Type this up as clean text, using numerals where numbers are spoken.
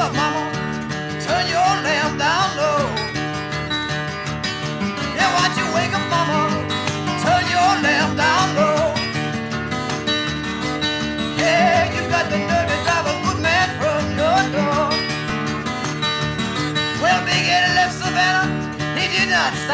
up, mama. Turn your lamp down low. Yeah, why'd you wake up, mama? Turn your lamp down low. Yeah, you got the nerve to drive a good man from your door. Well, Big Eddie left Savannah. He did not stop.